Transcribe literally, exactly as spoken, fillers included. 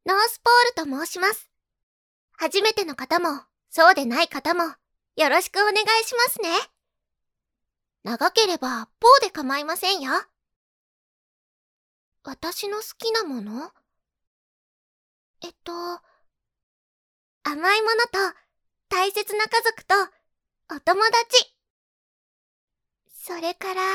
ノースポールと申します。初めての方も、そうでない方も、よろしくお願いしますね。長ければ、ポーで構いませんよ。私の好きなもの？えっと、甘いものと、大切な家族と、お友達。それから、